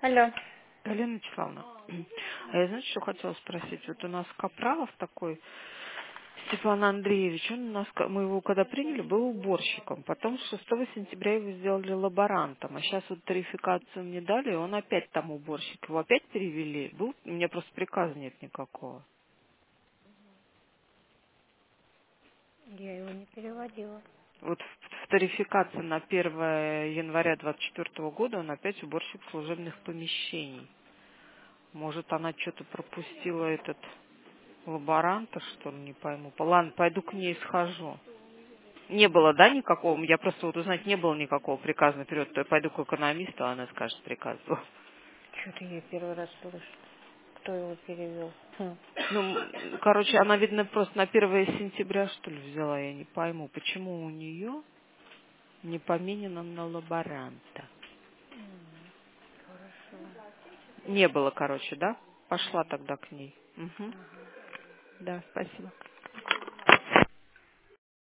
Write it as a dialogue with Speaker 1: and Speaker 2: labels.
Speaker 1: Алло.
Speaker 2: Галина Вячеславовна, а я, знаете, что хотела спросить? Вот у нас Капралов такой, Степан Андреевич, он у нас, мы его когда приняли, был уборщиком. Потом 6 сентября его сделали лаборантом. А сейчас вот тарификацию мне дали, и он опять там уборщик. Его опять перевели. Был, у меня просто приказа нет никакого.
Speaker 1: Я его не переводила.
Speaker 2: Вот в тарификации на 1 января 2024 года он опять уборщик служебных помещений. Может, она что-то пропустила этот лаборанта, что ли, не пойму. Ладно, пойду к ней схожу. Не было, да, никакого? Я просто вот узнать, не было никакого приказа наперед. То я пойду к экономисту, а она скажет приказ был.
Speaker 1: Что-то я первый раз слышу. Кто его перевел?
Speaker 2: Ну, короче, она, видно, просто на 1 сентября, что ли, взяла. Я не пойму, почему у нее не поменено на лаборанта.
Speaker 1: Хорошо.
Speaker 2: Не было, короче, да? Пошла
Speaker 1: Нет.
Speaker 2: тогда к ней. Угу.
Speaker 1: Ага.
Speaker 2: Да, спасибо.